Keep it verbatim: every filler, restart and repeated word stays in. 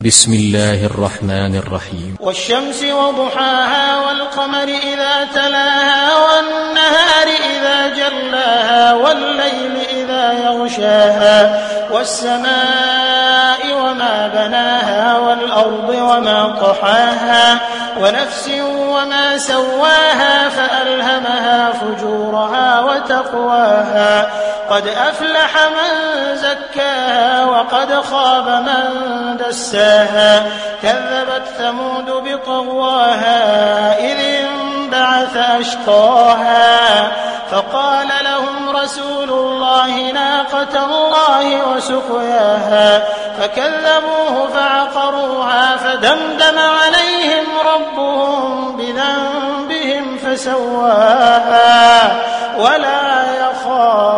بسم الله الرحمن الرحيم. والشمس وضحاها والقمر إذا تلاها والنهار إذا جلاها والليل إذا يغشاها والسماء وما بناها والأرض وما طحاها ونفس وما سواها فألهمها فجورها وتقواها قد أفلح من زكاها وقد خاب من دساها كذبت ثمود بطغواها إذ انبعث أشقاها فقال لهم رسول الله ناقة الله وسقياها فكذبوه فعقروها فدمدم عليهم ربهم بذنبهم فسواها ولا يخاف